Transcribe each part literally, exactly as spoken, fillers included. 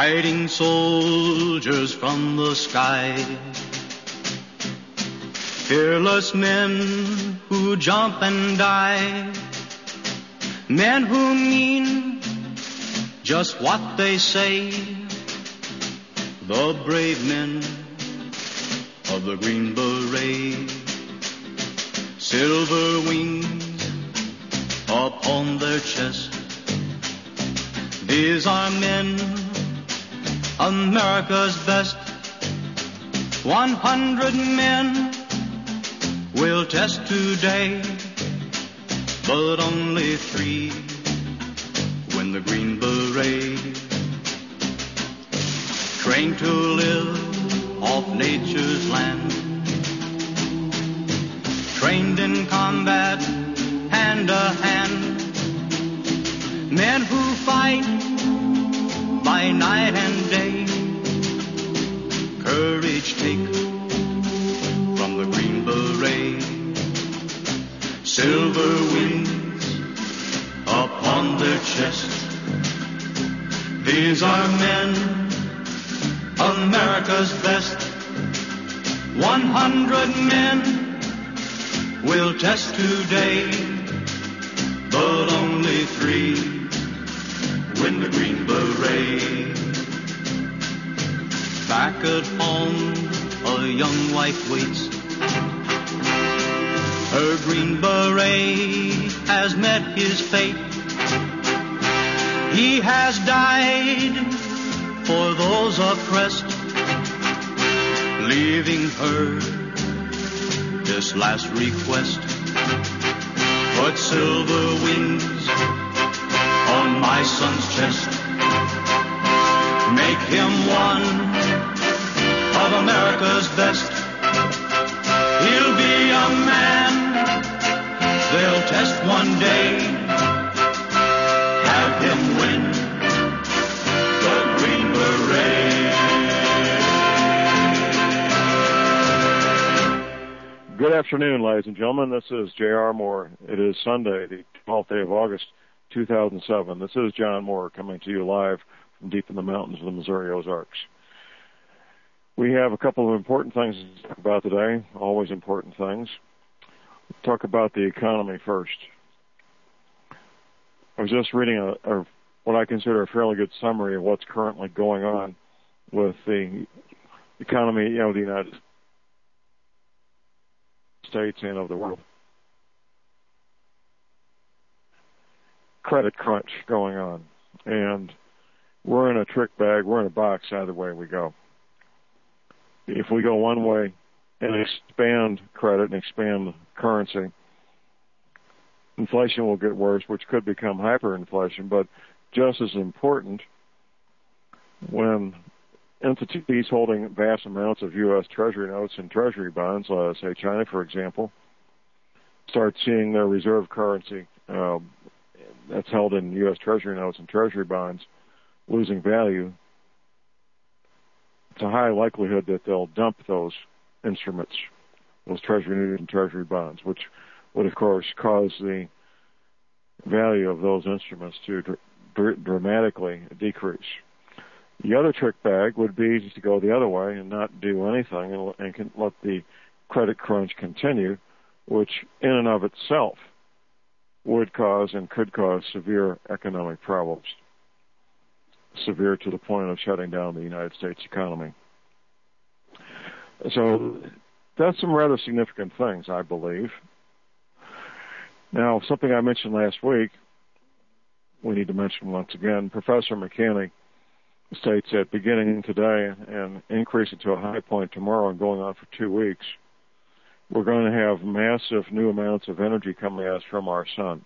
fighting soldiers from the sky. Fearless men who jump and die. Men who mean just what they say. The brave men of the Green Beret. Silver wings upon their chest. These are men, America's best. One hundred men will test today, but only three win the Green Beret. Trained to live off nature's land. Trained in combat, hand to hand. Men who fight by night and day. Courage take from the Green Beret. Silver wings upon their chest. These are men, America's best. One hundred men will test today, but only three win the Green Beret. Back at home, a young wife waits. Her Green Beret has met his fate. He has died for those oppressed, leaving her this last request. Put silver wings on my son's chest. Make him one of America's best. He'll be a man they'll test one day. Have him win the Green Beret. Good afternoon, ladies and gentlemen. This is J R. Moore. It is Sunday, the twelfth day of August, two thousand seven. This is John Moore coming to you live from deep in the mountains of the Missouri Ozarks. We have a couple of important things to talk about today, always important things. We'll talk about the economy first. I was just reading a, a what I consider a fairly good summary of what's currently going on with the economy, you know, of the United States and of the world. Credit crunch going on. And we're in a trick bag, we're in a box either way we go. If we go one way and expand credit and expand currency, inflation will get worse, which could become hyperinflation. But just as important, when entities holding vast amounts of U S Treasury notes and Treasury bonds, uh, say China, for example, start seeing their reserve currency uh, that's held in U S Treasury notes and Treasury bonds losing value, it's a high likelihood that they'll dump those instruments, those Treasury notes and Treasury bonds, which would, of course, cause the value of those instruments to dr- dr- dramatically decrease. The other trick bag would be to go the other way and not do anything and, and can let the credit crunch continue, which in and of itself would cause and could cause severe economic problems, severe to the point of shutting down the United States economy. So that's some rather significant things, I believe. Now, something I mentioned last week, we need to mention once again. Professor McCanny states that beginning today and increasing to a high point tomorrow and going on for two weeks, we're going to have massive new amounts of energy coming at us from our sun.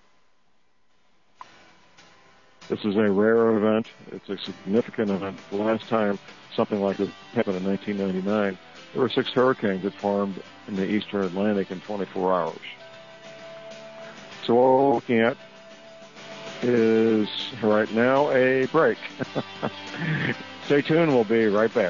This is a rare event. It's a significant event. The last time something like this happened in nineteen ninety-nine, there were six hurricanes that formed in the eastern Atlantic in twenty-four hours. So what we're looking at is right now a break. Stay tuned. We'll be right back.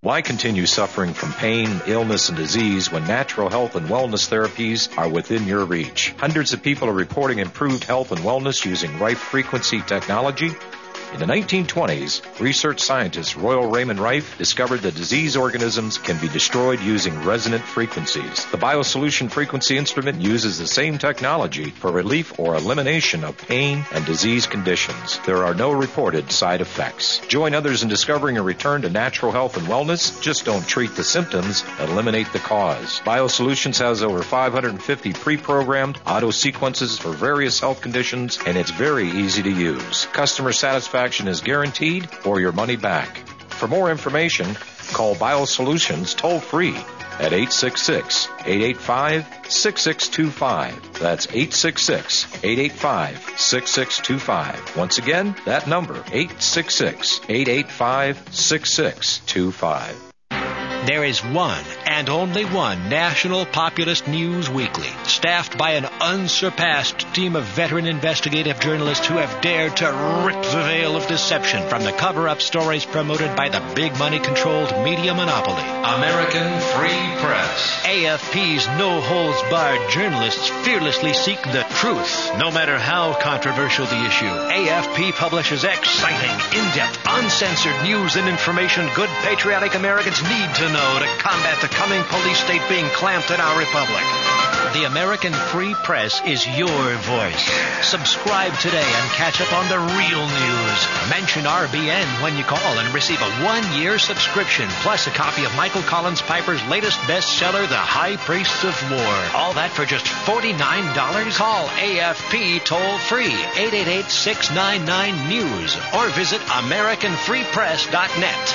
Why continue suffering from pain, illness, and disease when natural health and wellness therapies are within your reach? Hundreds of people are reporting improved health and wellness using Rife frequency technology. In the nineteen twenties, research scientist Royal Raymond Rife discovered that disease organisms can be destroyed using resonant frequencies. The BioSolution frequency instrument uses the same technology for relief or elimination of pain and disease conditions. There are no reported side effects. Join others in discovering a return to natural health and wellness. Just don't treat the symptoms, eliminate the cause. BioSolutions has over five hundred fifty pre-programmed auto sequences for various health conditions, and it's very easy to use. Customer satisfaction is guaranteed or your money back. For more information, call BioSolutions toll-free at eight six six, eight eight five, six six two five. That's eight six six, eight eight five, six six two five. Once again, that number, eight six six, eight eight five, six six two five. There is one and only one National Populist News Weekly, staffed by an unsurpassed team of veteran investigative journalists who have dared to rip the veil of deception from the cover-up stories promoted by the big money-controlled media monopoly. American Free Press. A F P's no-holds-barred journalists fearlessly seek the truth, no matter how controversial the issue. A F P publishes exciting, in-depth, uncensored news and information good patriotic Americans need to know to combat the coming police state being clamped in our republic. The American Free Press is your voice. Subscribe today and catch up on the real news. Mention R B N when you call and receive a one-year subscription, plus a copy of Michael Collins Piper's latest bestseller, The High Priests of War. All that for just forty-nine dollars? Call A F P toll-free, eight eight eight, six nine nine, news, or visit American Free Press dot net.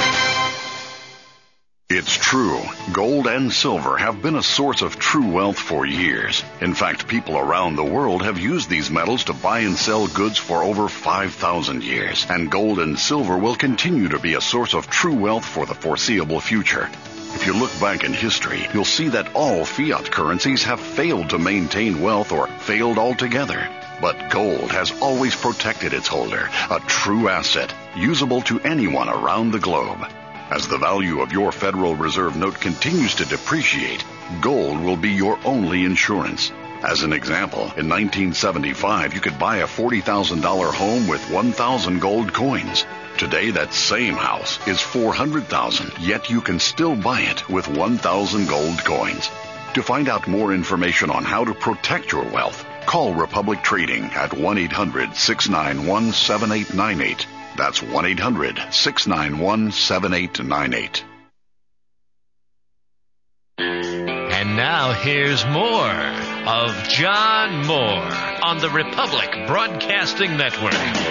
It's true. Gold and silver have been a source of true wealth for years. In fact, people around the world have used these metals to buy and sell goods for over five thousand years. And gold and silver will continue to be a source of true wealth for the foreseeable future. If you look back in history, you'll see that all fiat currencies have failed to maintain wealth or failed altogether. But gold has always protected its holder, a true asset, usable to anyone around the globe. As the value of your Federal Reserve note continues to depreciate, gold will be your only insurance. As an example, in nineteen seventy-five, you could buy a forty thousand dollars home with one thousand gold coins. Today, that same house is four hundred thousand dollars, yet you can still buy it with one thousand gold coins. To find out more information on how to protect your wealth, call Republic Trading at one eight hundred, six nine one, seven eight nine eight. That's one eight hundred, six nine one, seven eight nine eight. And now here's more of John Moore on the Republic Broadcasting Network.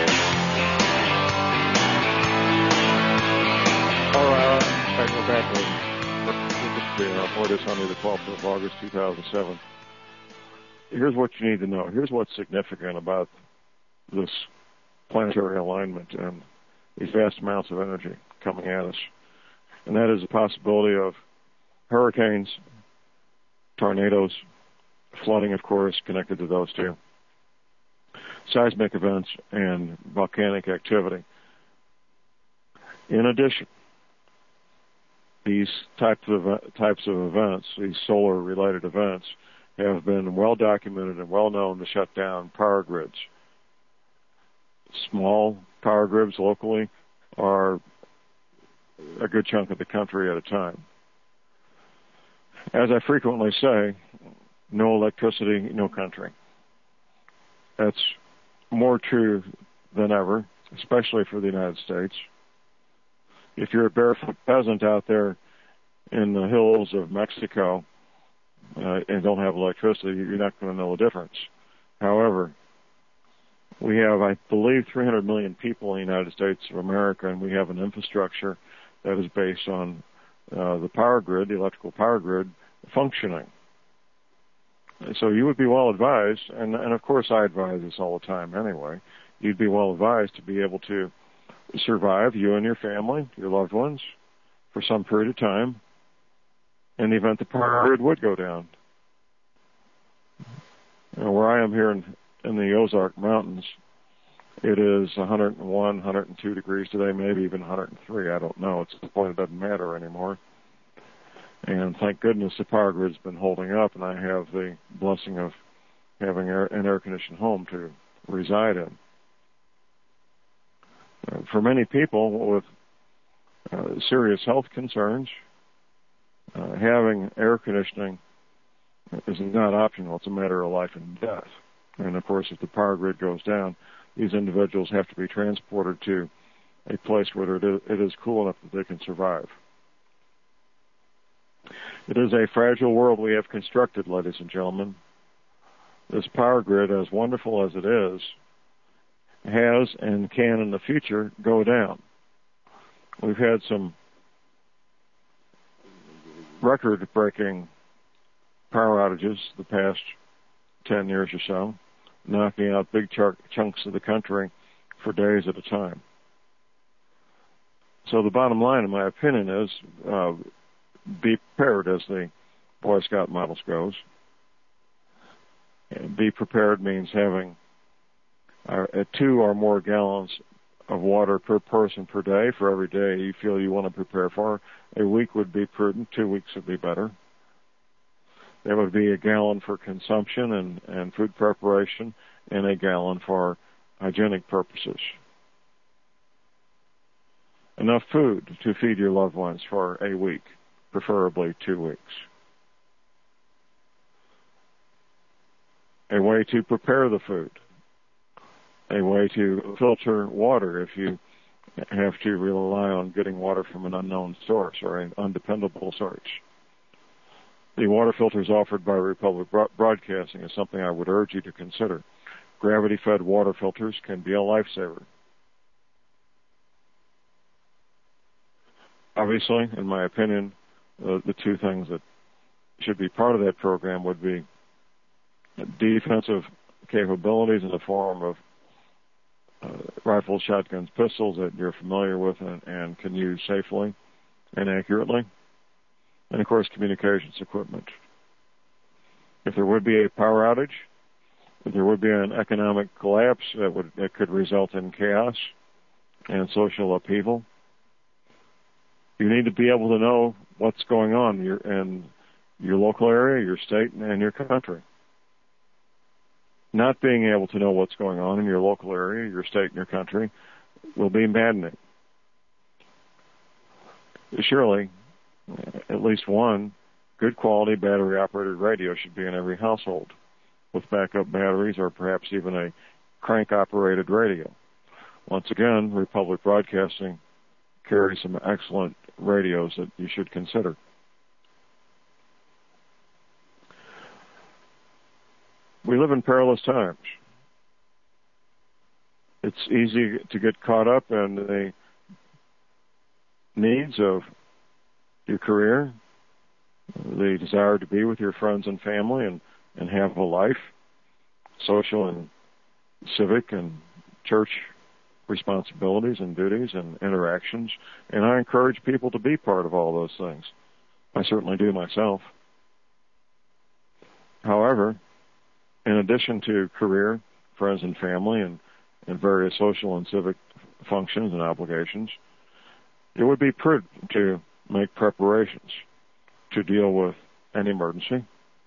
All right, I go back to the report is Sunday, the twelfth of August, two thousand seven. Here's what you need to know. Here's what's significant about this planetary alignment and these vast amounts of energy coming at us. And that is the possibility of hurricanes, tornadoes, flooding, of course, connected to those two, seismic events, and volcanic activity. In addition, these types of types of events, these solar-related events, have been well documented and well known to shut down power grids. Small power grids locally are a good chunk of the country at a time. As I frequently say, no electricity, no country. That's more true than ever, especially for the United States. If you're a barefoot peasant out there in the hills of Mexico uh, and don't have electricity, you're not going to know the difference. However, we have, I believe, three hundred million people in the United States of America, and we have an infrastructure that is based on uh, the power grid, the electrical power grid, functioning. So you would be well advised, and, and of course I advise this all the time anyway, you'd be well advised to be able to survive, you and your family, your loved ones, for some period of time in the event the power grid would go down. You know, where I am here in, in the Ozark Mountains, it is one hundred one, one hundred two degrees today, maybe even one hundred three. I don't know. It's the point it doesn't matter anymore. And thank goodness the power grid's been holding up, and I have the blessing of having air, an air-conditioned home to reside in. Uh, for many people with uh, serious health concerns, uh, having air conditioning is not optional. It's a matter of life and death. And, of course, if the power grid goes down, these individuals have to be transported to a place where it is, it is cool enough that they can survive. It is a fragile world we have constructed, ladies and gentlemen. This power grid, as wonderful as it is, has and can in the future go down. We've had some record-breaking power outages the past ten years or so, knocking out big ch- chunks of the country for days at a time. So the bottom line, in my opinion, is uh, be prepared, as the Boy Scout models goes. And be prepared means having uh, two or more gallons of water per person per day for every day you feel you want to prepare for. A week would be prudent. Two weeks would be better. There would be a gallon for consumption and, and food preparation, and a gallon for hygienic purposes. Enough food to feed your loved ones for a week, preferably two weeks. A way to prepare the food. A way to filter water if you have to rely on getting water from an unknown source or an undependable source. The water filters offered by Republic Broadcasting is something I would urge you to consider. Gravity-fed water filters can be a lifesaver. Obviously, in my opinion, uh, the two things that should be part of that program would be defensive capabilities in the form of uh, rifles, shotguns, pistols that you're familiar with and, and can use safely and accurately. And, of course, communications equipment. If there would be a power outage, if there would be an economic collapse that would that could result in chaos and social upheaval, you need to be able to know what's going on in your, in your local area, your state, and your country. Not being able to know what's going on in your local area, your state, and your country will be maddening. Surely, at least one good quality battery operated radio should be in every household with backup batteries or perhaps even a crank operated radio. Once again, Republic Broadcasting carries some excellent radios that you should consider. We live in perilous times. It's easy to get caught up in the needs of your career, the desire to be with your friends and family and, and have a life, social and civic and church responsibilities and duties and interactions. And I encourage people to be part of all those things. I certainly do myself. However, in addition to career, friends and family, and, and various social and civic functions and obligations, it would be prudent to make preparations to deal with an emergency.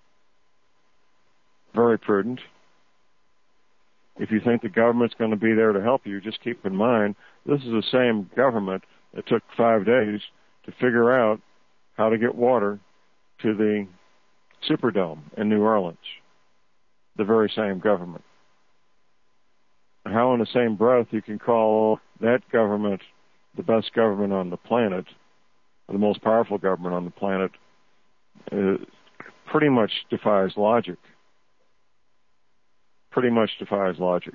Very prudent. If you think the government's going to be there to help you, just keep in mind this is the same government that took five days to figure out how to get water to the Superdome in New Orleans. The very same government. How in the same breath you can call that government the best government on the planet, the most powerful government on the planet, uh, pretty much defies logic. Pretty much defies logic.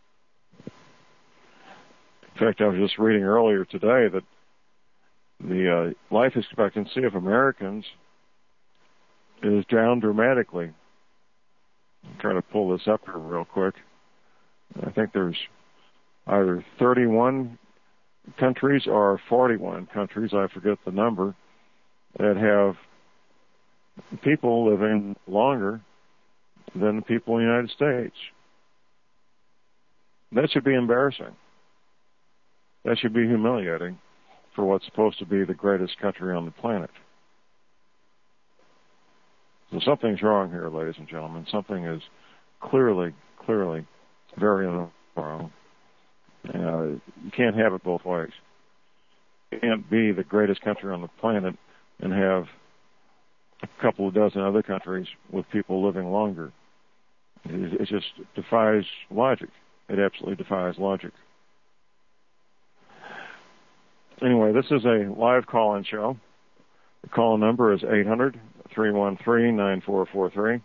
In fact, I was just reading earlier today that the uh, life expectancy of Americans is down dramatically. I'm trying to pull this up here real quick. I think there's either thirty-one countries or forty-one countries, I forget the number, that have people living longer than the people in the United States. That should be embarrassing. That should be humiliating for what's supposed to be the greatest country on the planet. So something's wrong here, ladies and gentlemen. Something is clearly, clearly very wrong. Uh, you can't have it both ways. You can't be the greatest country on the planet and have a couple of dozen other countries with people living longer. It, it just defies logic. It absolutely defies logic. Anyway, this is a live call-in show. The call number is eight hundred, three one three, nine four four three.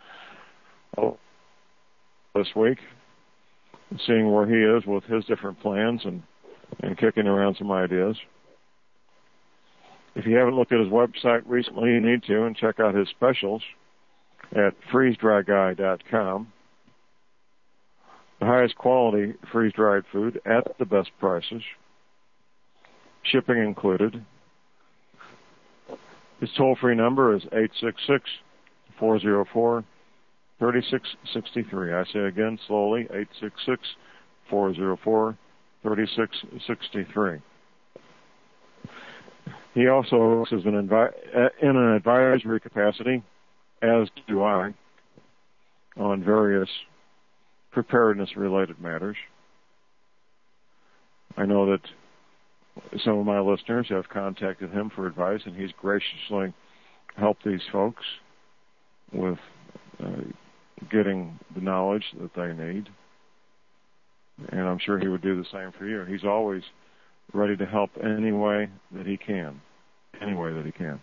This week, seeing where he is with his different plans and, and kicking around some ideas. If you haven't looked at his website recently, you need to, and check out his specials at freeze dry guy dot com. The highest quality freeze-dried food at the best prices, shipping included. His toll-free number is eight six six, four zero four, three six six three. I say again slowly, eight six six, four zero four, three six six three. He also works as an advi- in an advisory capacity, as do I, on various preparedness-related matters. I know that some of my listeners have contacted him for advice, and he's graciously helped these folks with uh, getting the knowledge that they need. And I'm sure he would do the same for you. He's always ready to help any way that he can. Any way that he can.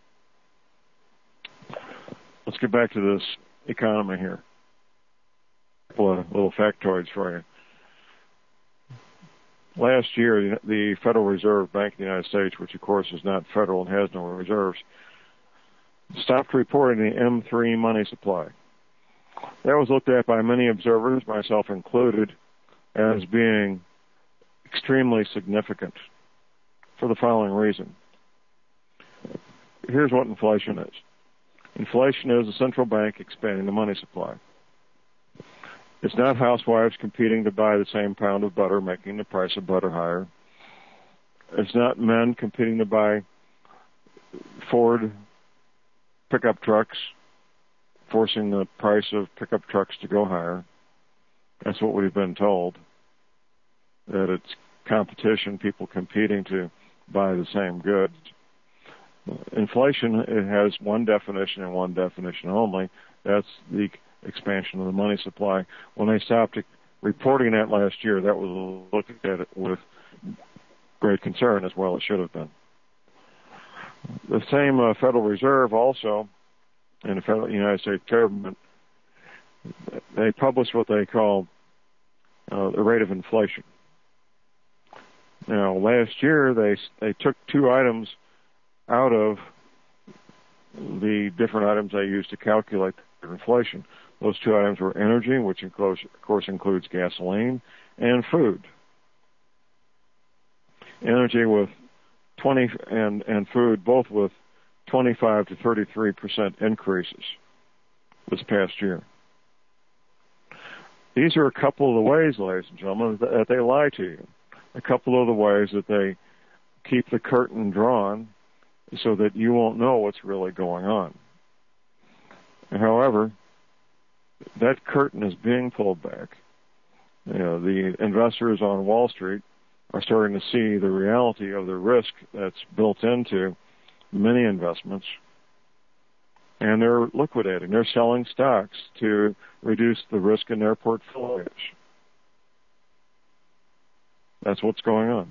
Let's get back to this economy here. A couple of little factoids for you. Last year, the Federal Reserve Bank of the United States, which of course is not federal and has no reserves, stopped reporting the M three money supply. That was looked at by many observers, myself included, as being extremely significant for the following reason. Here's what inflation is. Inflation is a central bank expanding the money supply. It's not housewives competing to buy the same pound of butter, making the price of butter higher. It's not men competing to buy Ford pickup trucks, forcing the price of pickup trucks to go higher. That's what we've been told, that it's competition, people competing to buy the same goods. Inflation, it has one definition and one definition only. That's the expansion of the money supply. When they stopped reporting that last year, that was looked at it with great concern, as well it should have been. The same uh, Federal Reserve also, and the Federal United States government, they publish what they call uh, the rate of inflation. Now, last year they they took two items out of the different items they used to calculate inflation. Those two items were energy, which of course, of course includes gasoline, and food. Energy with twenty and and food both with twenty-five to thirty-three percent increases this past year. These are a couple of the ways, ladies and gentlemen, that they lie to you. A couple of the ways that they keep the curtain drawn so that you won't know what's really going on. However, that curtain is being pulled back. You know, the investors on Wall Street are starting to see the reality of the risk that's built into many investments, and they're liquidating. They're selling stocks to reduce the risk in their portfolios. That's what's going on.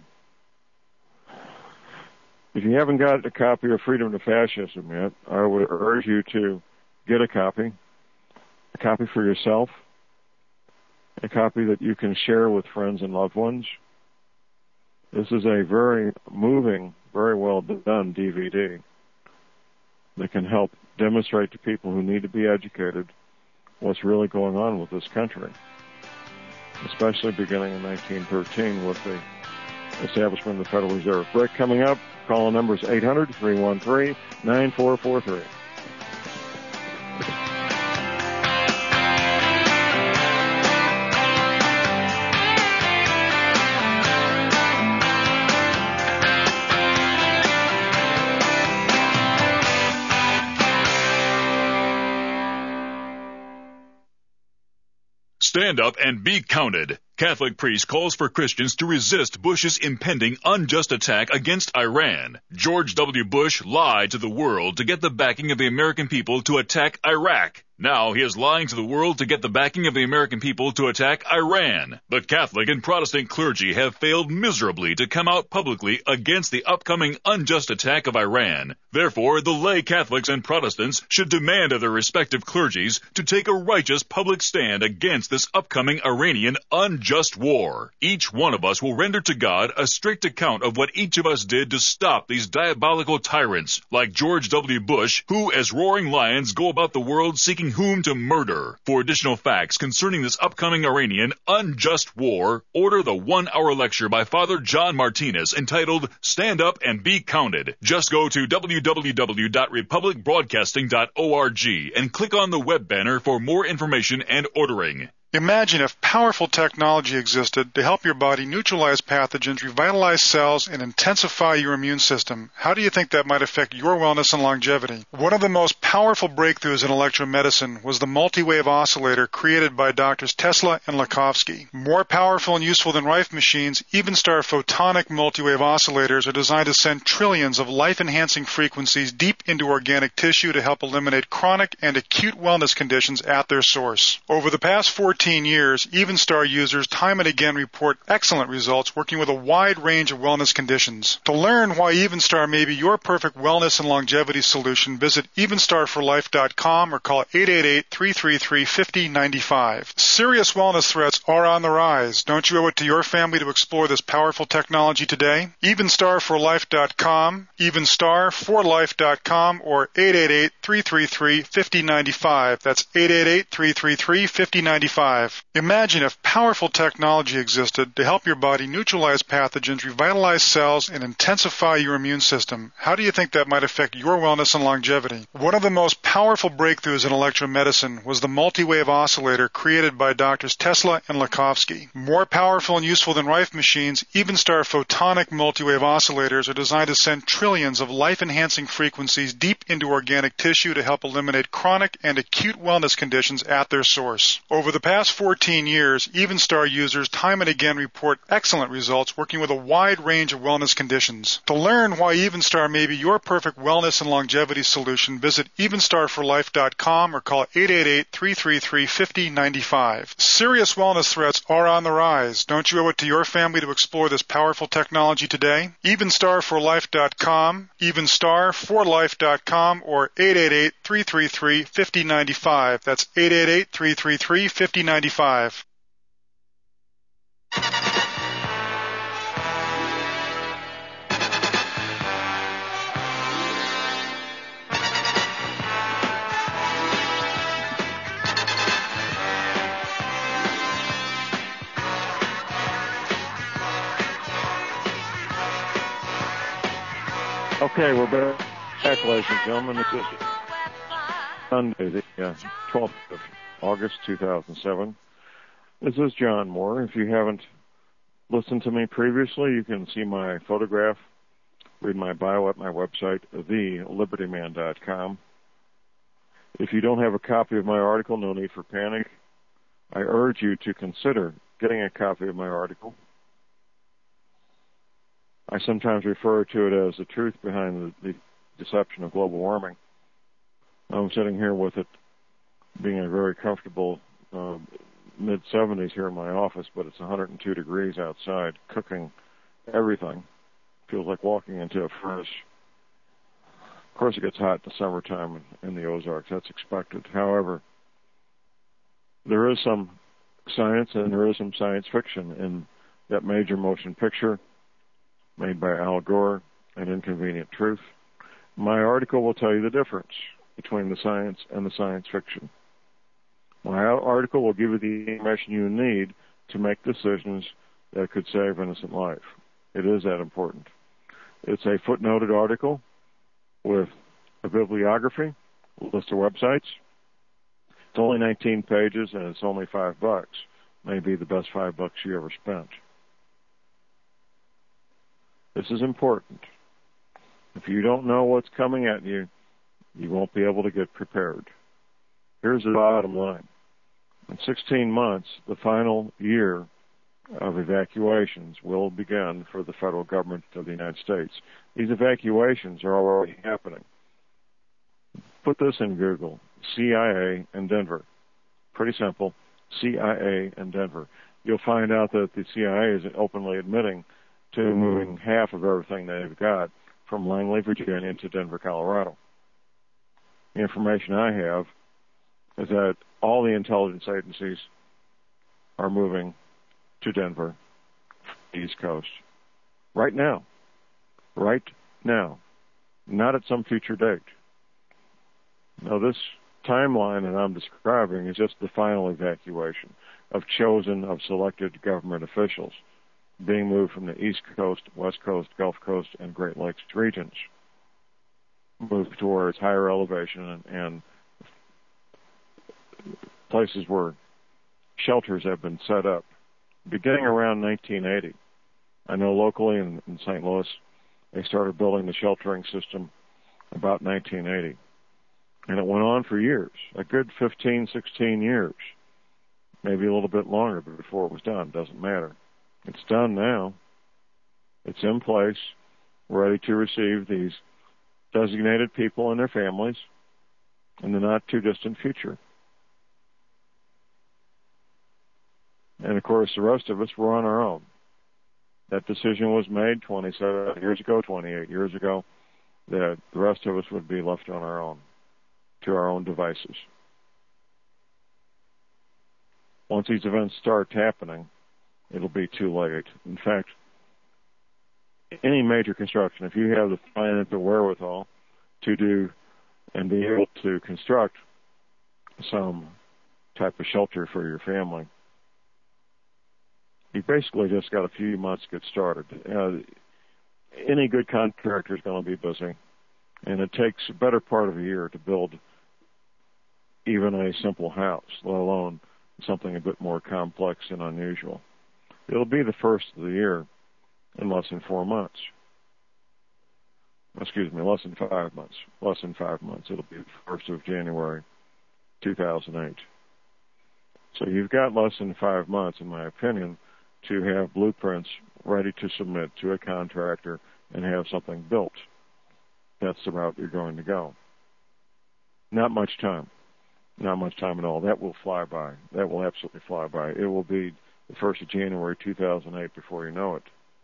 If you haven't got a copy of Freedom to Fascism yet, I would urge you to get a copy, a copy for yourself, a copy that you can share with friends and loved ones. This is a very moving, very well done D V D that can help demonstrate to people who need to be educated what's really going on with this country, especially beginning in nineteen thirteen with the establishment of the Federal Reserve. Break coming up. Call the numbers eight hundred, three one three, nine four four three. Stand up and be counted. Catholic priest calls for Christians to resist Bush's impending unjust attack against Iran. George W. Bush lied to the world to get the backing of the American people to attack Iraq. Now he is lying to the world to get the backing of the American people to attack Iran. The Catholic and Protestant clergy have failed miserably to come out publicly against the upcoming unjust attack of Iran. Therefore, the lay Catholics and Protestants should demand of their respective clergies to take a righteous public stand against this upcoming Iranian unjust war. Each one of us will render to God a strict account of what each of us did to stop these diabolical tyrants, like George W. Bush, who as roaring lions go about the world seeking whom to murder. For additional facts concerning this upcoming Iranian unjust war, order the one-hour lecture by Father John Martinez entitled Stand Up and Be Counted. Just go to w w w dot republic broadcasting dot org and click on the web banner for more information and ordering. Imagine if powerful technology existed to help your body neutralize pathogens, revitalize cells, and intensify your immune system. How do you think that might affect your wellness and longevity? One of the most powerful breakthroughs in electromedicine was the multi-wave oscillator created by Doctors Tesla and Lakhovsky. More powerful and useful than Rife machines, Evenstar photonic multi-wave oscillators are designed to send trillions of life-enhancing frequencies deep into organic tissue to help eliminate chronic and acute wellness conditions at their source. Over the past fourteen years, Evenstar users time and again report excellent results working with a wide range of wellness conditions. To learn why Evenstar may be your perfect wellness and longevity solution, visit evenstar for life dot com or call eight eight eight, three three three, five zero nine five. Serious wellness threats are on the rise. Don't you owe it to your family to explore this powerful technology today? evenstar for life dot com, evenstar for life dot com, or eight eight eight, three three three, five zero nine five. That's eight eight eight, three three three, five zero nine five. Imagine if powerful technology existed to help your body neutralize pathogens, revitalize cells, and intensify your immune system. How do you think that might affect your wellness and longevity? One of the most powerful breakthroughs in electromedicine was the multi-wave oscillator created by Doctors Tesla and Lakhovsky. More powerful and useful than Rife machines, Evenstar photonic multi-wave oscillators are designed to send trillions of life-enhancing frequencies deep into organic tissue to help eliminate chronic and acute wellness conditions at their source. Over the past fourteen years, Evenstar users time and again report excellent results working with a wide range of wellness conditions. To learn why Evenstar may be your perfect wellness and longevity solution, visit evenstar for life dot com or call eight eight eight, three three three, five zero nine five. Serious wellness threats are on the rise. Don't you owe it to your family to explore this powerful technology today? evenstar for life dot com, evenstar for life dot com, or eight eight eight, three three three, five zero nine five. That's eight eight eight, three three three, five zero nine five. Okay, we're back, ladies and gentlemen. This is Sunday, the uh, twelfth of August, two thousand seven. This is John Moore. If you haven't listened to me previously, you can see my photograph, read my bio at my website, the liberty man dot com. If you don't have a copy of my article, no need for panic. I urge you to consider getting a copy of my article. I sometimes refer to it as the truth behind the, the deception of global warming. I'm sitting here with it being a very comfortable uh, mid seventies here in my office, but it's one hundred two degrees outside, cooking everything. Feels like walking into a furnace. Of course, it gets hot in the summertime in, in the Ozarks. That's expected. However, there is some science and there is some science fiction in that major motion picture made by Al Gore, An Inconvenient Truth. My article will tell you the difference between the science and the science fiction. My article will give you the information you need to make decisions that could save innocent life. It is that important. It's a footnoted article with a bibliography, a list of websites. It's only nineteen pages and it's only five bucks. Maybe the best five bucks you ever spent. This is important. If you don't know what's coming at you, you won't be able to get prepared. Here's the bottom line. In sixteen months, the final year of evacuations will begin for the federal government of the United States. These evacuations are already happening. Put this in Google, C I A and Denver. Pretty simple, C I A and Denver. You'll find out that the C I A is openly admitting to moving half of everything they've got from Langley, Virginia to Denver, Colorado. The information I have is that all the intelligence agencies are moving to Denver, East Coast, right now. Right now. Not at some future date. Now, this timeline that I'm describing is just the final evacuation of chosen, of selected government officials being moved from the East Coast, West Coast, Gulf Coast, and Great Lakes regions, moved towards higher elevation and, and places where shelters have been set up, beginning around nineteen eighty. I know locally in, in Saint Louis, they started building the sheltering system about nineteen eighty. And it went on for years, a good fifteen, sixteen years, maybe a little bit longer before it was done. Doesn't matter. It's done now. It's in place, ready to receive these designated people and their families in the not-too-distant future. And, of course, the rest of us were on our own. That decision was made twenty-seven years ago, twenty-eight years ago, that the rest of us would be left on our own, to our own devices. Once these events start happening, it'll be too late. In fact, any major construction, if you have the financial wherewithal to do and be able to construct some type of shelter for your family, you basically just got a few months to get started. Uh, any good contractor is going to be busy, and it takes a better part of a year to build even a simple house, let alone something a bit more complex and unusual. It'll be the first of the year in less than four months. Excuse me, less than five months. Less than five months. It'll be the first of January, two thousand eight. So you've got less than five months, in my opinion, to have blueprints ready to submit to a contractor and have something built. That's the route you're going to go. Not much time. Not much time at all. That will fly by. That will absolutely fly by. It will be the first of January two thousand eight before you know it.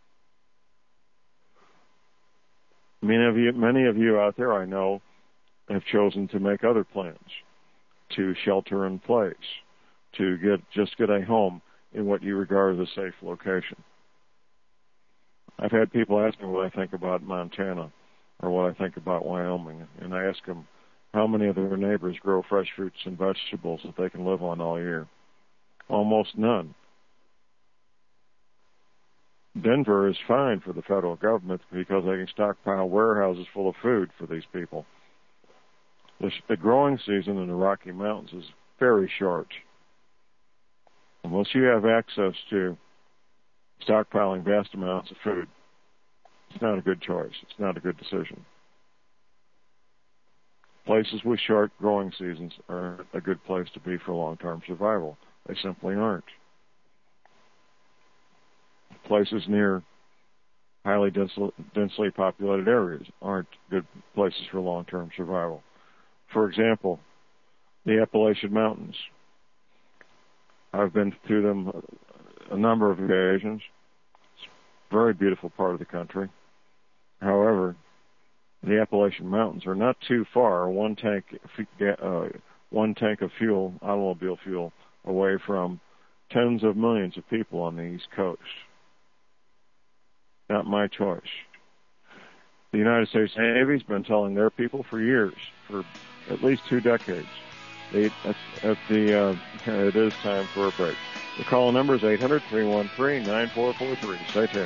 Many of you, many of you out there I know have chosen to make other plans, to shelter in place, to get just get a home in what you regard as a safe location. I've had people ask me what I think about Montana or what I think about Wyoming, and I ask them how many of their neighbors grow fresh fruits and vegetables that they can live on all year. Almost none. Denver is fine for the federal government because they can stockpile warehouses full of food for these people. The, the growing season in the Rocky Mountains is very short. Unless you have access to stockpiling vast amounts of food, it's not a good choice. It's not a good decision. Places with short growing seasons are a good place to be for long-term survival. They simply aren't. Places near highly densely populated areas aren't good places for long-term survival. For example, the Appalachian Mountains. I've been through them a number of occasions. It's a very beautiful part of the country. However, the Appalachian Mountains are not too far, one tank, uh, one tank of fuel, automobile fuel, away from tens of millions of people on the East Coast. Not my choice. The United States Navy's been telling their people for years, for at least two decades, they, at, at the, uh, it is time for a break. The call number is eight hundred, three one three, nine four four three. Stay tuned.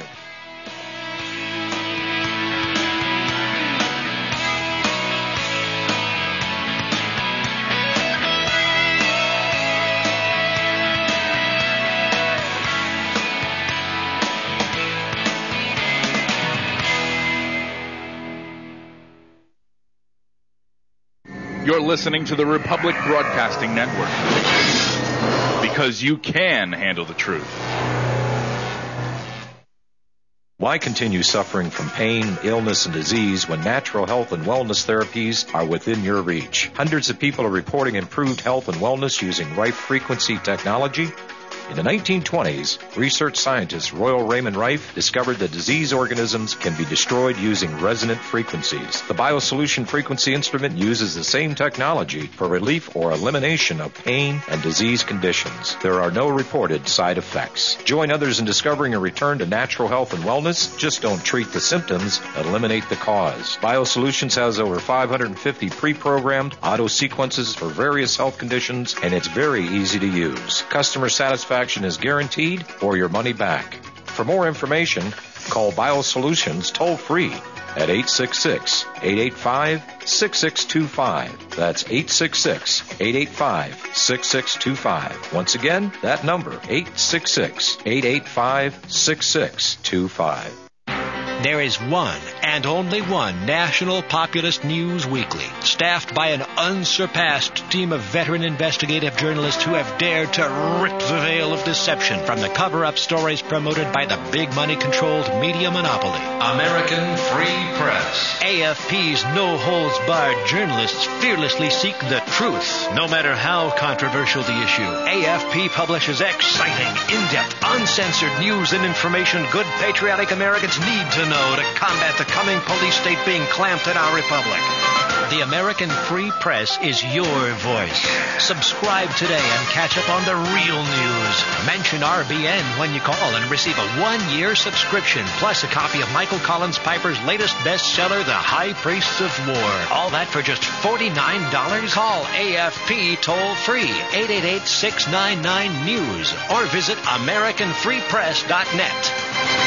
You're listening to the Republic Broadcasting Network. because you can handle the truth. Why continue suffering from pain, illness, and disease when natural health and wellness therapies are within your reach? Hundreds of people are reporting improved health and wellness using Rife frequency technology. In the nineteen twenties, research scientist Royal Raymond Rife discovered that disease organisms can be destroyed using resonant frequencies. The BioSolution frequency instrument uses the same technology for relief or elimination of pain and disease conditions. There are no reported side effects. Join others in discovering a return to natural health and wellness. Just don't treat the symptoms, eliminate the cause. BioSolutions has over five hundred fifty pre-programmed auto sequences for various health conditions, and it's very easy to use. Customer satisfaction is guaranteed or your money back. For more information, call BioSolutions toll-free at eight six six, eight eight five, six six two five. That's eight six six, eight eight five, six six two five. Once again, that number, eight six six, eight eight five, six six two five. There is one and only one National Populist News Weekly, staffed by an unsurpassed team of veteran investigative journalists who have dared to rip the veil of deception from the cover-up stories promoted by the big money-controlled media monopoly. American Free Press. A F P's no-holds-barred journalists fearlessly seek the truth, no matter how controversial the issue. A F P publishes exciting, in-depth, uncensored news and information good patriotic Americans need to know to combat the coming police state being clamped in our republic. The American Free Press is your voice. Subscribe today and catch up on the real news. Mention R B N when you call and receive a one-year subscription, plus a copy of Michael Collins Piper's latest bestseller, The High Priests of War. All that for just forty-nine dollars. Call A F P toll-free, eight eight eight, six nine nine, news, or visit American Free Press dot net.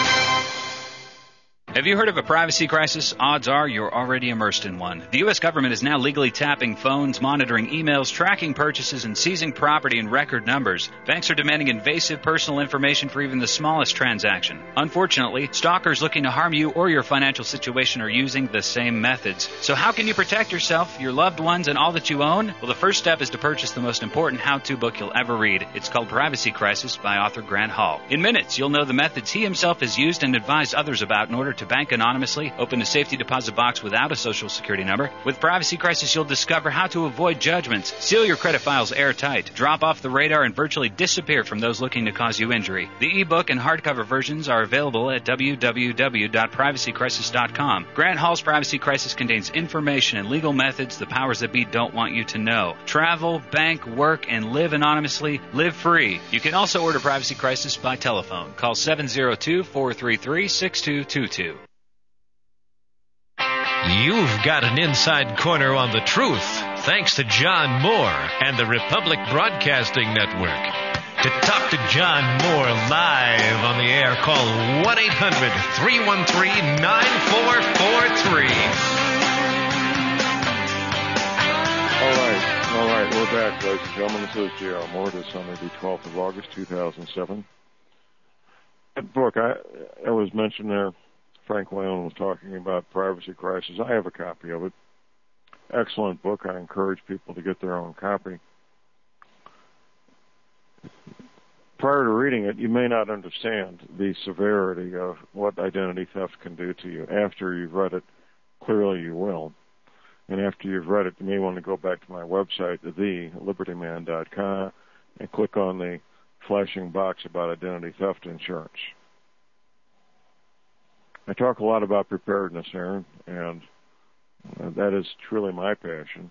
Have you heard of a privacy crisis? Odds are you're already immersed in one. The U S government is now legally tapping phones, monitoring emails, tracking purchases, and seizing property in record numbers. Banks are demanding invasive personal information for even the smallest transaction. Unfortunately, stalkers looking to harm you or your financial situation are using the same methods. So how can you protect yourself, your loved ones, and all that you own? Well, the first step is to purchase the most important how-to book you'll ever read. It's called Privacy Crisis by author Grant Hall. In minutes, you'll know the methods he himself has used and advised others about in order to bank anonymously, open a safety deposit box without a social security number. With Privacy Crisis, you'll discover how to avoid judgments, seal your credit files airtight, drop off the radar, and virtually disappear from those looking to cause you injury. The ebook and hardcover versions are available at w w w dot privacy crisis dot com. Grant Hall's Privacy Crisis contains information and legal methods the powers that be don't want you to know. Travel, bank, work, and live anonymously. Live free. You can also order Privacy Crisis by telephone. Call seven zero two, four three three, six two two two. You've got an inside corner on the truth, thanks to John Moore and the Republic Broadcasting Network. To talk to John Moore live on the air, call one eight hundred, three one three, nine four four three. All right, all right, we're back, ladies and gentlemen. This is J R Moore. This Sunday, the twelfth of August, two thousand seven. That book, I, I was mentioned there, Frank Leon was talking about Privacy Crisis. I have a copy of it. Excellent book. I encourage people to get their own copy. Prior to reading it, you may not understand the severity of what identity theft can do to you. After you've read it, clearly you will. And after you've read it, you may want to go back to my website, the liberty man dot com, and click on the flashing box about identity theft insurance. I talk a lot about preparedness, Aaron, and that is truly my passion.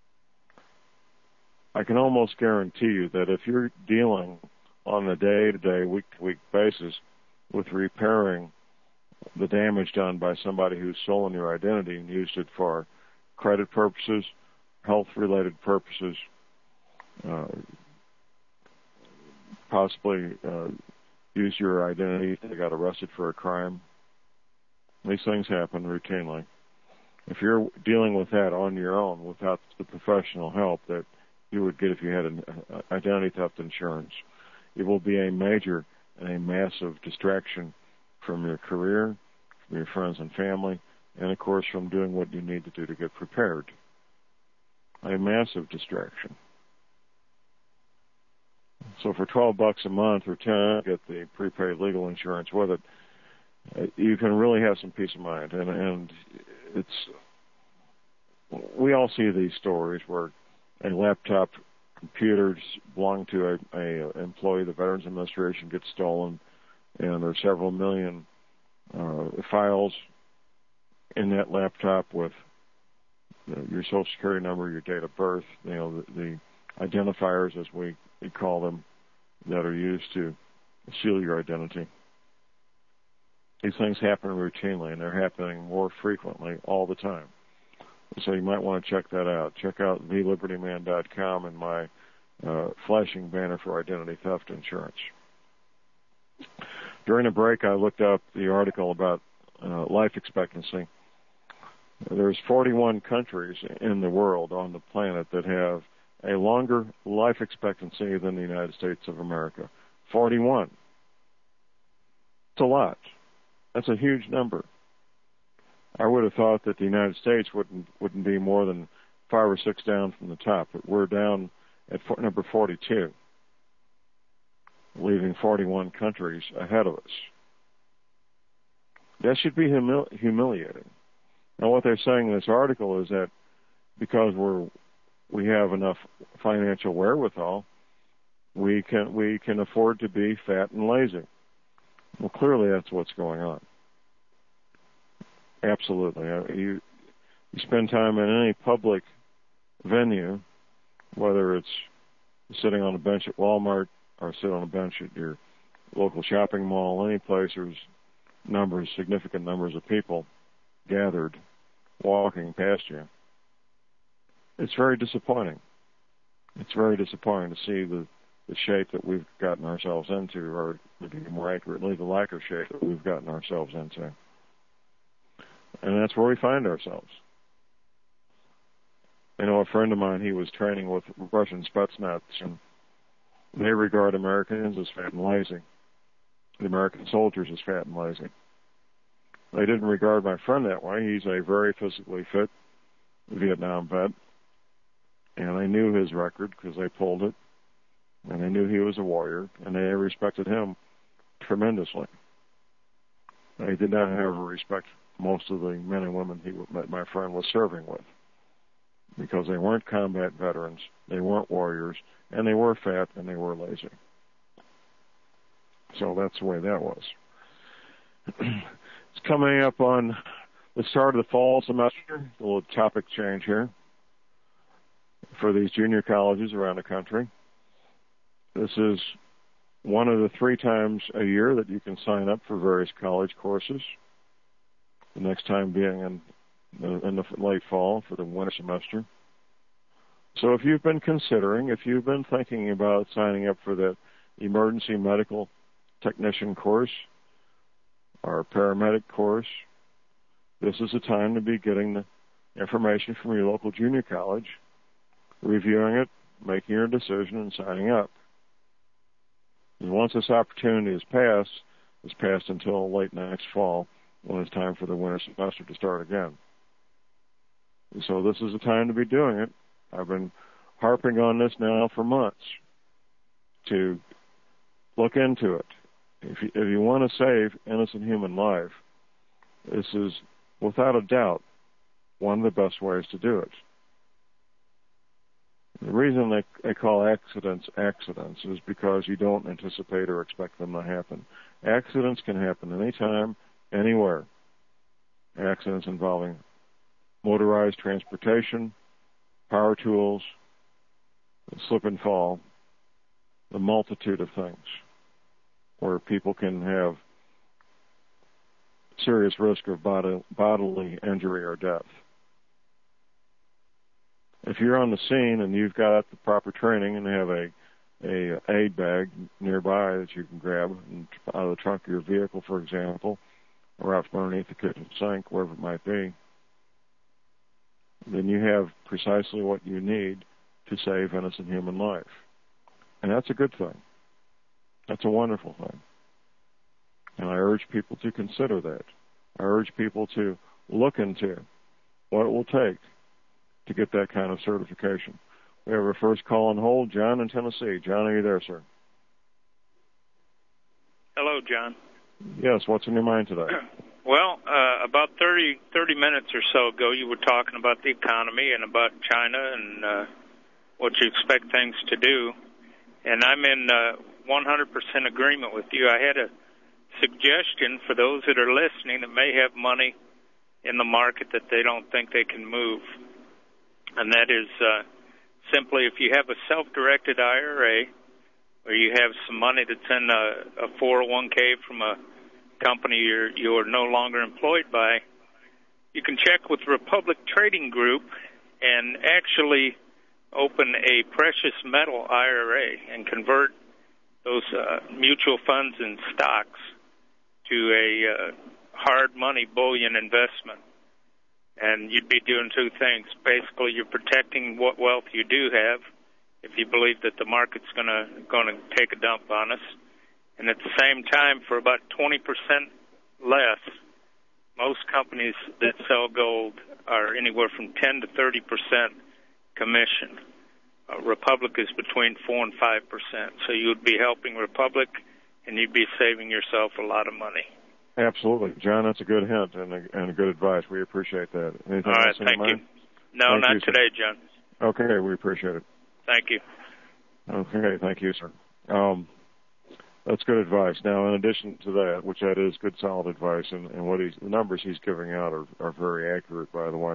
I can almost guarantee you that if you're dealing on a day-to-day, week-to-week basis with repairing the damage done by somebody who's stolen your identity and used it for credit purposes, health-related purposes, uh, possibly uh, use your identity if they got arrested for a crime. These things happen routinely. If you're dealing with that on your own without the professional help that you would get if you had an identity theft insurance, it will be a major and a massive distraction from your career, from your friends and family, and, of course, from doing what you need to do to get prepared. A massive distraction. So for twelve bucks a month or ten, get the prepaid legal insurance with it. Uh, you can really have some peace of mind, and and it's we all see these stories where a laptop computer belonging to a, a employee of the Veterans Administration gets stolen, and there's several million uh, files in that laptop with you know, your Social Security number, your date of birth, you know, the, the identifiers, as we, we call them, that are used to seal your identity. These things happen routinely, and they're happening more frequently all the time. So you might want to check that out. Check out the liberty man dot com and my uh, flashing banner for identity theft insurance. During the break, I looked up the article about uh, life expectancy. There's forty-one countries in the world on the planet that have a longer life expectancy than the United States of America. forty-one. It's a lot. That's a huge number. I would have thought that the United States wouldn't wouldn't be more than five or six down from the top, but we're down at for, number forty-two, leaving forty-one countries ahead of us. That should be humil- humiliating. Now, what they're saying in this article is that because we're we have enough financial wherewithal, we can we can afford to be fat and lazy. Well, clearly that's what's going on. Absolutely. You, you spend time in any public venue, whether it's sitting on a bench at Walmart or sit on a bench at your local shopping mall, any place there's numbers, significant numbers of people gathered, walking past you. It's very disappointing. It's very disappointing to see the, the shape that we've gotten ourselves into, or to be more accurately, the lack of shape that we've gotten ourselves into. And that's where we find ourselves. I know a friend of mine, he was training with Russian Spetsnaz, and they regard Americans as fat and lazy. The American soldiers as fat and lazy. They didn't regard my friend that way. He's a very physically fit Vietnam vet, and they knew his record because they pulled it, and they knew he was a warrior, and they respected him tremendously. They did not have a respect for most of the men and women he that my friend was serving with, because they weren't combat veterans, they weren't warriors, and they were fat and they were lazy. So that's the way that was. It's coming up on the start of the fall semester, a little topic change here for these junior colleges around the country. This is one of the three times a year that you can sign up for various college courses, the next time being in the, in the late fall for the winter semester. So if you've been considering, if you've been thinking about signing up for the emergency medical technician course or paramedic course, this is the time to be getting the information from your local junior college, reviewing it, making your decision, and signing up. And once this opportunity is passed, it's passed until late next fall, when it's time for the winter semester to start again. And so this is the time to be doing it. I've been harping on this now for months to look into it. If you, if you want to save innocent human life, this is without a doubt one of the best ways to do it. The reason they, they call accidents accidents is because you don't anticipate or expect them to happen. Accidents can happen anytime, anywhere. Accidents involving motorized transportation, power tools, slip and fall, the multitude of things where people can have serious risk of bod- bodily injury or death. If you're on the scene and you've got the proper training and have a, a aid bag nearby that you can grab out of the trunk of your vehicle, for example, or out from underneath the kitchen sink, wherever it might be, then you have precisely what you need to save innocent human life. And that's a good thing. That's a wonderful thing. And I urge people to consider that. I urge people to look into what it will take to get that kind of certification. We have our first call on hold. John in Tennessee. John, are you there, sir? Hello, John. Yes, what's in your mind today? Well, uh, about thirty, thirty minutes or so ago, you were talking about the economy and about China and uh, what you expect things to do. And I'm in uh, one hundred percent agreement with you. I had a suggestion for those that are listening that may have money in the market that they don't think they can move. And that is uh, simply if you have a self-directed I R A or you have some money that's in a, a four oh one k from a company you're, you're no longer employed by, you can check with Republic Trading Group and actually open a precious metal I R A and convert those uh, mutual funds and stocks to a uh, hard money bullion investment. And you'd be doing two things. Basically, you're protecting what wealth you do have if you believe that the market's going to going to take a dump on us. And at the same time, for about twenty percent less, most companies that sell gold are anywhere from ten to thirty percent commission. Uh, Republic is between four and five percent. So you would be helping Republic, and you'd be saving yourself a lot of money. Absolutely. John, that's a good hint and a, and a good advice. We appreciate that. Anything All right, else in thank your you. mind? No, Thank not you, today, sir. John. Okay, we appreciate it. Thank you. Okay, thank you, sir. Um, that's good advice. Now, in addition to that, which that is good, solid advice, and, and what he's, the numbers he's giving out are, are very accurate, by the way.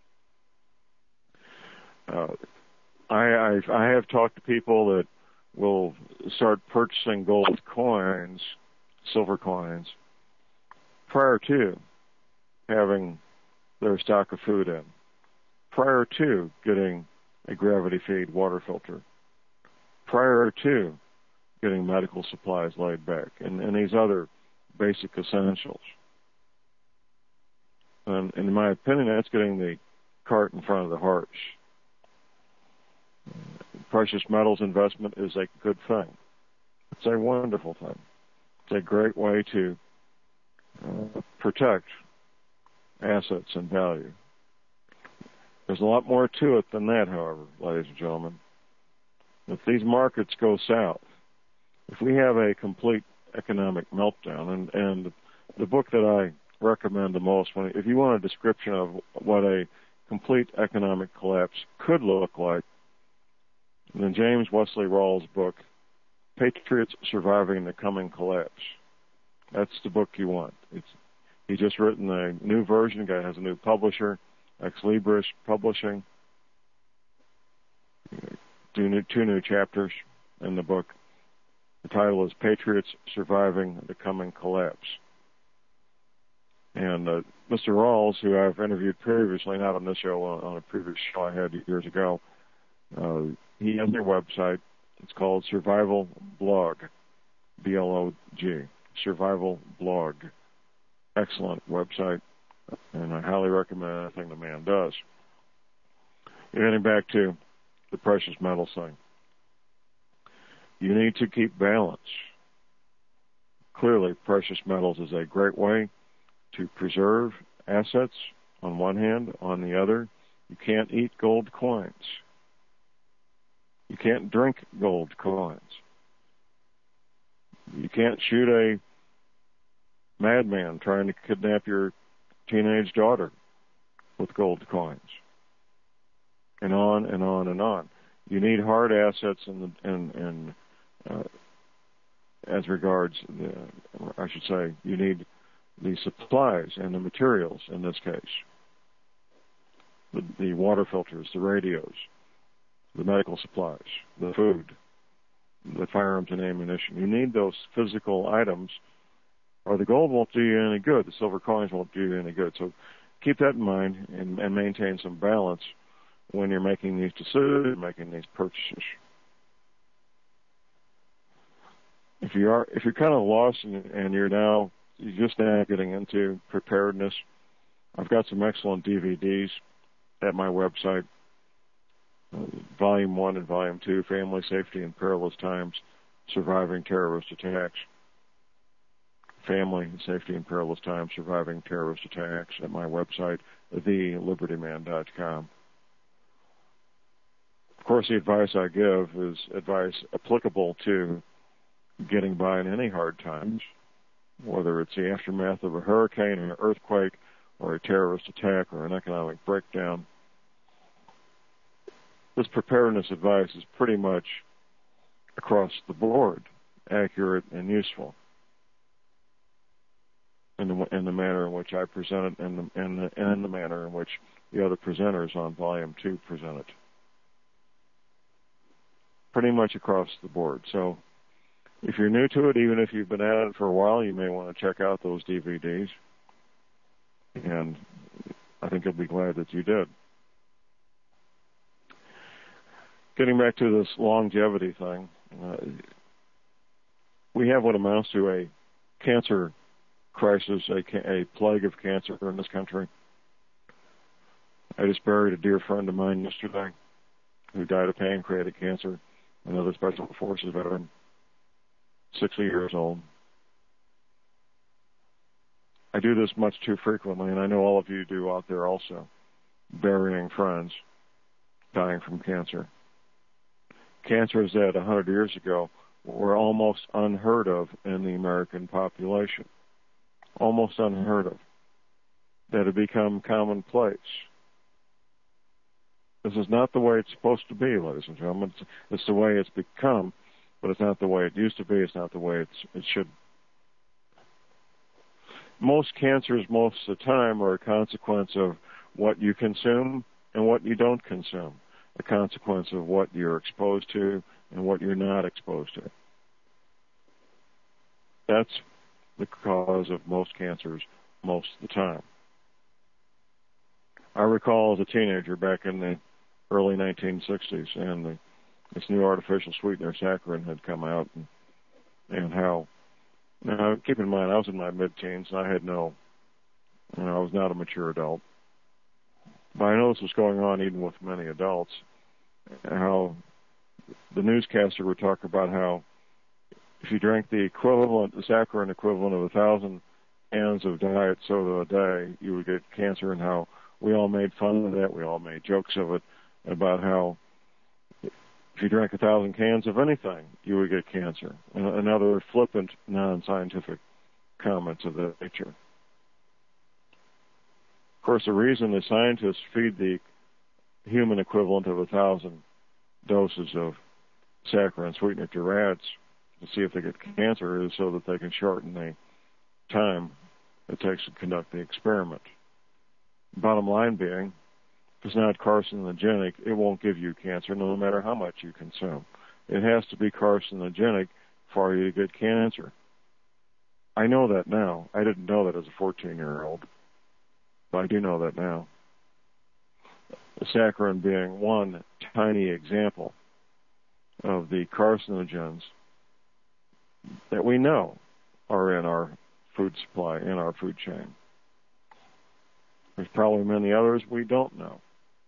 Uh, I, I've, I have talked to people that will start purchasing gold coins, silver coins, prior to having their stock of food in, prior to getting a gravity feed water filter, prior to getting medical supplies laid back, and, and these other basic essentials. And, and in my opinion, that's getting the cart in front of the horse. Precious metals investment is a good thing. It's a wonderful thing. It's a great way to uh, protect assets and value. There's a lot more to it than that, however, ladies and gentlemen. If these markets go south, if we have a complete economic meltdown, and, and the book that I recommend the most, when, if you want a description of what a complete economic collapse could look like, then James Wesley Rawls' book, Patriots Surviving the Coming Collapse. That's the book you want. It's, he's just written a new version. The guy has a new publisher, Ex Libris Publishing. Two new, two new chapters in the book. The title is Patriots Surviving the Coming Collapse. And uh, Mister Rawls, who I've interviewed previously, not on this show, on, on a previous show I had years ago, uh, he has their website. It's called Survival Blog, B L O G, Survival Blog. Excellent website, and I highly recommend anything the man does. Getting back to the precious metals thing. You need to keep balance. Clearly, precious metals is a great way to preserve assets on one hand. On the other, you can't eat gold coins. You can't drink gold coins. You can't shoot a madman trying to kidnap your teenage daughter with gold coins. And on and on and on. You need hard assets in the, in, in uh, as regards, the, I should say, you need the supplies and the materials in this case. The, the water filters, the radios, the medical supplies, the food, the firearms and ammunition. You need those physical items, or the gold won't do you any good. The silver coins won't do you any good. So keep that in mind and, and maintain some balance when you're making these decisions, making these purchases. If you are, if you're kind of lost and, and you're now, you're just now getting into preparedness, I've got some excellent D V Ds at my website. Uh, volume one and Volume two, Family Safety in Perilous Times, Surviving Terrorist Attacks. Family Safety in Perilous Times, Surviving Terrorist Attacks at my website, the liberty man dot com. Of course, the advice I give is advice applicable to getting by in any hard times, whether it's the aftermath of a hurricane, an earthquake, or a terrorist attack, or an economic breakdown. This preparedness advice is pretty much across the board accurate and useful in the, in the manner in which I present it and the, and, the, and the manner in which the other presenters on Volume two present it. Pretty much across the board. So if you're new to it, even if you've been at it for a while, you may want to check out those D V Ds. And I think you'll be glad that you did. Getting back to this longevity thing, uh, we have what amounts to a cancer crisis, a, a plague of cancer in this country. I just buried a dear friend of mine yesterday who died of pancreatic cancer, another Special Forces veteran, sixty years old. I do this much too frequently, and I know all of you do out there also, burying friends dying from cancer. Cancers that one hundred years ago were almost unheard of in the American population. Almost unheard of. That have become commonplace. This is not the way it's supposed to be, ladies and gentlemen. It's, it's the way it's become, but it's not the way it used to be. It's not the way it's, it should. Most cancers, most of the time, are a consequence of what you consume and what you don't consume. A consequence of what you're exposed to and what you're not exposed to. That's the cause of most cancers most of the time. I recall as a teenager back in the early nineteen sixties, and the, this new artificial sweetener, saccharin, had come out, and, and how, now keep in mind, I was in my mid-teens, and I had no, you know, I was not a mature adult. But I know this was going on even with many adults, how the newscaster would talk about how if you drank the equivalent, the saccharin equivalent of a thousand cans of diet soda a day, you would get cancer, and how we all made fun of that. We all made jokes of it about how if you drank a thousand cans of anything, you would get cancer. And other flippant, non-scientific comments of that nature. Of course, the reason the scientists feed the human equivalent of a thousand doses of saccharin sweetener to rats to see if they get cancer is so that they can shorten the time it takes to conduct the experiment. Bottom line being, if it's not carcinogenic, it won't give you cancer no matter how much you consume. It has to be carcinogenic for you to get cancer. I know that now. I didn't know that as a fourteen-year-old, but I do know that now. The saccharin being one tiny example of the carcinogens that we know are in our food supply, in our food chain. There's probably many others we don't know.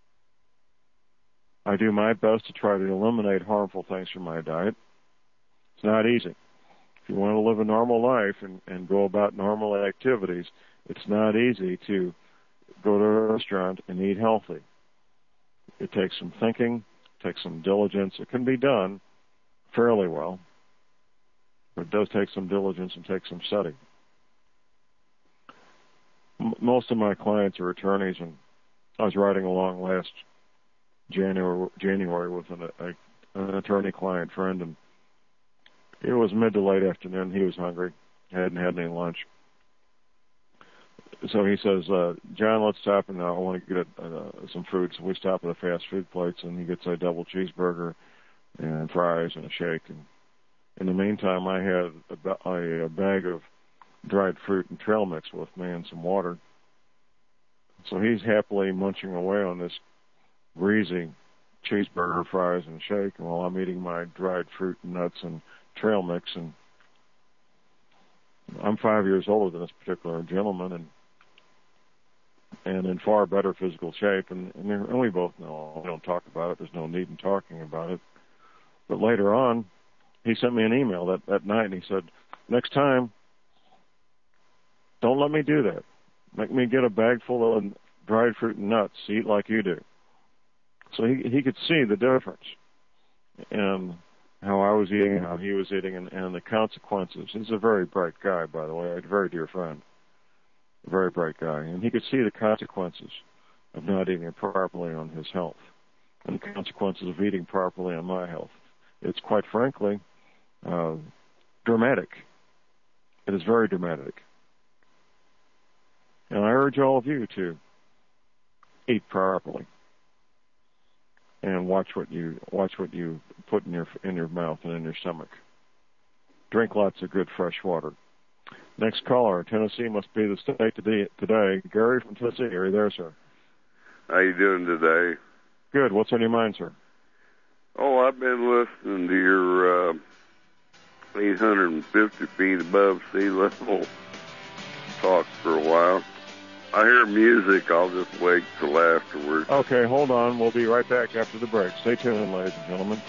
I do my best to try to eliminate harmful things from my diet. It's not easy. If you want to live a normal life and, and go about normal activities, it's not easy to go to a restaurant and eat healthy. It takes some thinking, it takes some diligence. It can be done fairly well, but it does take some diligence and take some study. M- most of my clients are attorneys, and I was riding along last January, January with an, a, an attorney client friend, and it was mid to late afternoon. He was hungry, hadn't had any lunch. So he says, uh, John, let's stop, and I want to get uh, some food. So we stop at a fast food place, and he gets a double cheeseburger and fries and a shake. And in the meantime, I had a, a, a bag of dried fruit and trail mix with me and some water. So he's happily munching away on this greasy cheeseburger, fries, and shake, and while I'm eating my dried fruit and nuts and trail mix. And I'm five years older than this particular gentleman, and and in far better physical shape, and, and we both know, we don't talk about it, there's no need in talking about it. But later on, he sent me an email that, that night, and he said, next time, don't let me do that. Make me get a bag full of dried fruit and nuts, eat like you do. So he, he could see the difference. And how I was eating, how he was eating, and, and the consequences. He's a very bright guy, by the way, a very dear friend, a very bright guy, and he could see the consequences of not eating properly on his health, and the consequences of eating properly on my health. It's quite frankly uh, dramatic. It is very dramatic. And I urge all of you to eat properly and watch what you watch what you put in your in your mouth and in your stomach. Drink lots of good fresh water. Next caller, Tennessee must be the state today. today. Gary from Tennessee, are you there, sir? How you doing today? Good. What's on your mind, sir? Oh, I've been listening to your uh, eight hundred fifty feet above sea level talk for a while. I hear music. I'll just wait till afterwards. Okay, hold on. We'll be right back after the break. Stay tuned, ladies and gentlemen.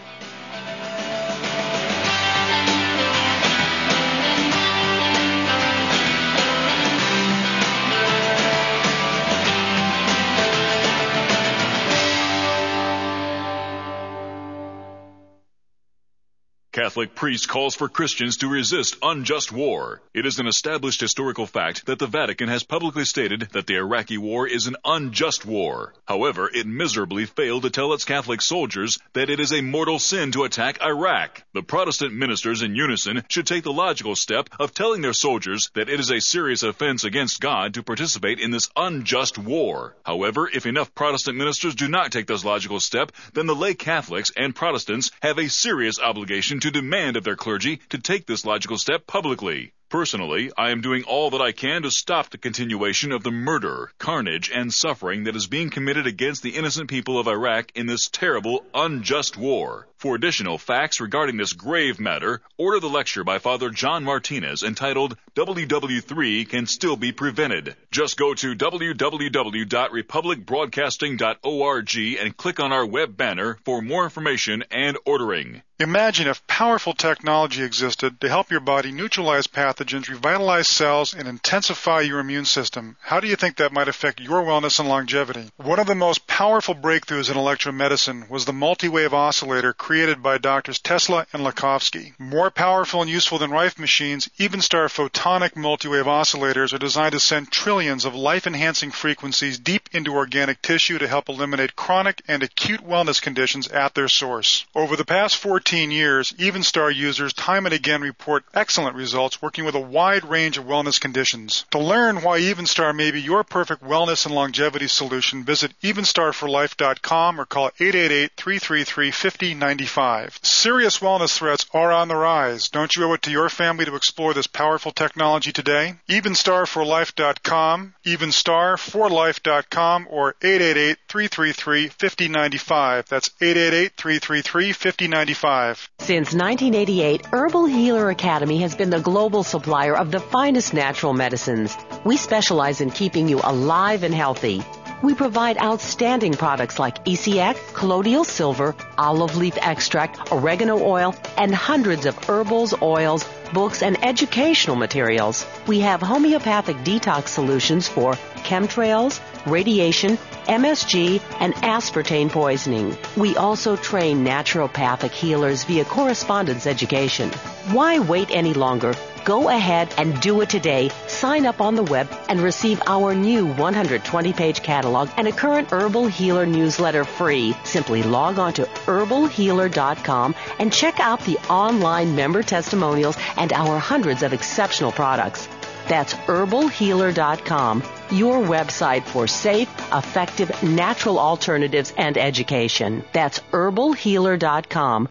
Catholic priest calls for Christians to resist unjust war. It is an established historical fact that the Vatican has publicly stated that the Iraqi war is an unjust war. However, it miserably failed to tell its Catholic soldiers that it is a mortal sin to attack Iraq. The Protestant ministers in unison should take the logical step of telling their soldiers that it is a serious offense against God to participate in this unjust war. However, if enough Protestant ministers do not take this logical step, then the lay Catholics and Protestants have a serious obligation to demand of their clergy to take this logical step publicly. Personally, I am doing all that I can to stop the continuation of the murder, carnage, and suffering that is being committed against the innocent people of Iraq in this terrible, unjust war. For additional facts regarding this grave matter, order the lecture by Father John Martinez entitled W W three Can Still Be Prevented. Just go to w w w dot republic broadcasting dot org and click on our web banner for more information and ordering. Imagine if powerful technology existed to help your body neutralize pathogens, revitalize cells, and intensify your immune system. How do you think that might affect your wellness and longevity? One of the most powerful breakthroughs in electromedicine was the multi-wave oscillator created by Doctors Tesla and Lakhovsky. More powerful and useful than Rife machines, Evenstar photonic multi-wave oscillators are designed to send trillions of life-enhancing frequencies deep into organic tissue to help eliminate chronic and acute wellness conditions at their source. Over the past fourteen years, Evenstar users time and again report excellent results working with a wide range of wellness conditions. To learn why Evenstar may be your perfect wellness and longevity solution, visit evenstar for life dot com or call eight eight eight, three three three, five zero nine five. Serious wellness threats are on the rise. Don't you owe it to your family to explore this powerful technology today? evenstar for life dot com, evenstar for life dot com, or eight eight eight, three three three, five zero nine five. That's eight eight eight, three three three, five zero nine five. Since nineteen eighty-eight, Herbal Healer Academy has been the global supplier of the finest natural medicines. We specialize in keeping you alive and healthy. We provide outstanding products like E C X, colloidal silver, olive leaf extract, oregano oil, and hundreds of herbals, oils, books, and educational materials. We have homeopathic detox solutions for chemtrails, radiation, M S G, and aspartame poisoning. We also train naturopathic healers via correspondence education. Why wait any longer? Go ahead and do it today. Sign up on the web and receive our new one hundred twenty page catalog and a current Herbal Healer newsletter free. Simply log on to herbal healer dot com and check out the online member testimonials and our hundreds of exceptional products. That's herbal healer dot com, your website for safe, effective, natural alternatives and education. That's herbal healer dot com.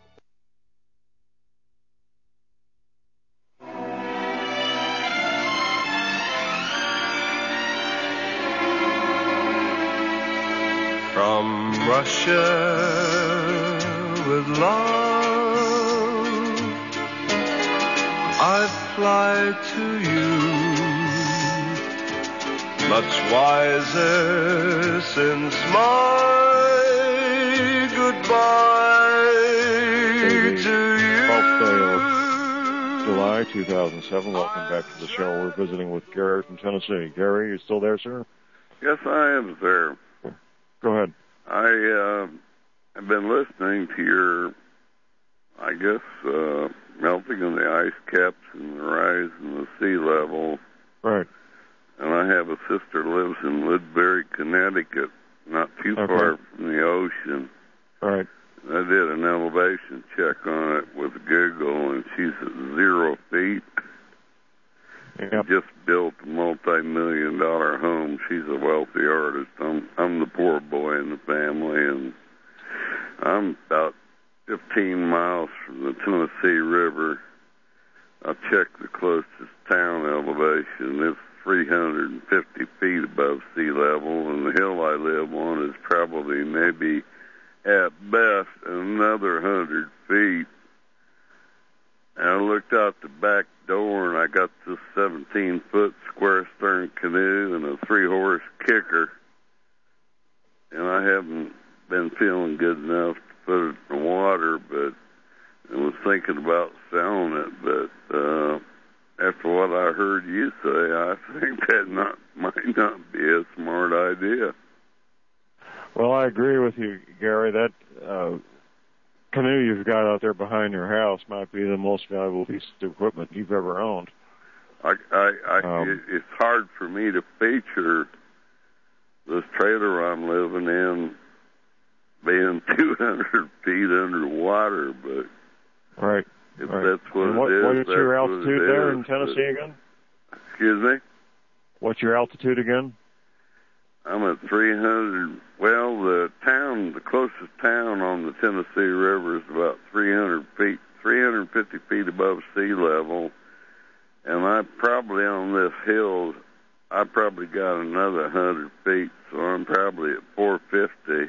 From Russia with love, I fly to you, much wiser since my goodbye to you. twelfth day of July two thousand seven. Welcome back to the show. We're visiting with Gary from Tennessee. Gary, you still there, sir? Yes, I am, sir. Go ahead. I uh, have been listening to your guess uh, melting of the ice caps and the rise in the sea level. Right. And I have a sister who lives in Woodbury, Connecticut, not too okay. far from the ocean. Right. I did an elevation check on it with Google, and she's at zero feet. Yep. Just built a multi-million dollar home. She's a wealthy artist. I'm I'm the poor boy in the family, and I'm about fifteen miles from the Tennessee River. I checked the closest town elevation. It's three hundred fifty feet above sea level, and the hill I live on is probably maybe at best another hundred feet. And I looked out the back door, and I got this seventeen-foot square stern canoe and a three-horse kicker, and I haven't been feeling good enough to put it in the water, but I was thinking about selling it. But uh, after what I heard you say, I think that not might not be a smart idea. Well, I agree with you, Gary. That uh, canoe you've got out there behind your house might be the most valuable piece of equipment you've ever owned. I, I, I um, it, it's hard for me to feature this trailer I'm living in being two hundred feet underwater, but right, if right. that's what, and what it is, what's your altitude there is, in Tennessee again? Excuse me? What's your altitude again? I'm at three hundred. Well, the town, the closest town on the Tennessee River is about three hundred feet, three hundred fifty feet above sea level. And I probably on this hill, I probably got another one hundred feet, so I'm probably at four fifty.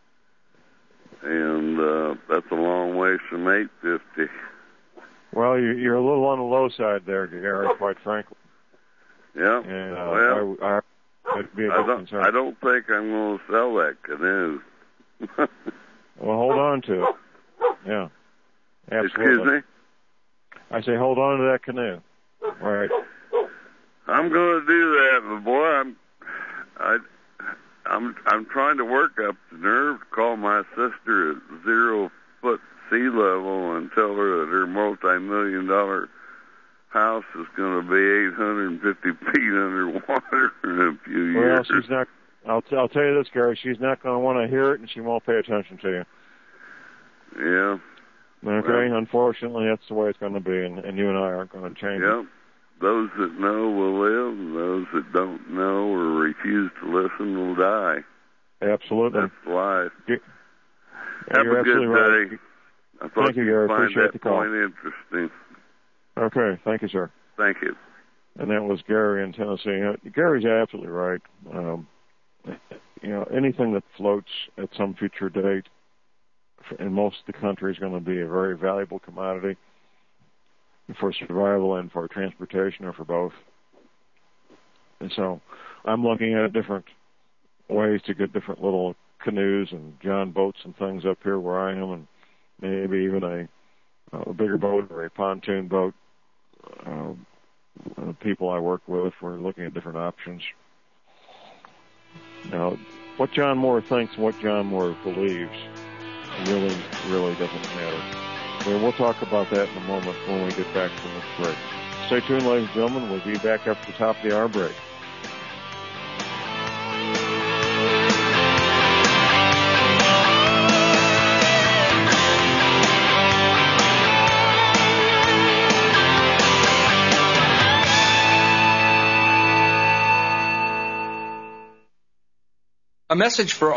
And uh, that's a long way from eight fifty. Well, you, you're a little on the low side there, Gary, quite frankly. Yeah. And, uh, well, I, I, that'd be a I good don't, concern. I don't think I'm going to sell that canoe. Well, hold on to it. Yeah. Absolutely. Excuse me? I say hold on to that canoe. Right. I'm going to do that, but boy, I'm, I, I'm, I'm trying to work up the nerve to call my sister at zero foot sea level and tell her that her multi-million dollar house is going to be eight hundred fifty feet underwater in a few years. Well, she's not. I'll, t- I'll tell you this, Gary. She's not going to want to hear it, and she won't pay attention to you. Yeah. Okay. Well, unfortunately, that's the way it's going to be, and, and you and I aren't going to change yeah. it. Those that know will live, and those that don't know or refuse to listen will die. Absolutely. That's life. You, Have you're a good right. day. I thought Thank you, Gary. you'd find Appreciate that the call. point interesting. Okay. Thank you, sir. Thank you. And that was Gary in Tennessee. Uh, Gary's absolutely right. Um, you know, anything that floats at some future date in most of the country is going to be a very valuable commodity for survival and for transportation, or for both. And so I'm looking at different ways to get different little canoes and john boats and things up here where I am, and maybe even a, a bigger boat or a pontoon boat. Uh, the people I work with, we're looking at different options. Now, what John Moore thinks and what John Moore believes really, really doesn't matter. Well, we'll talk about that in a moment when we get back from this break. Stay tuned, ladies and gentlemen. We'll be back after the top of the hour break. A message for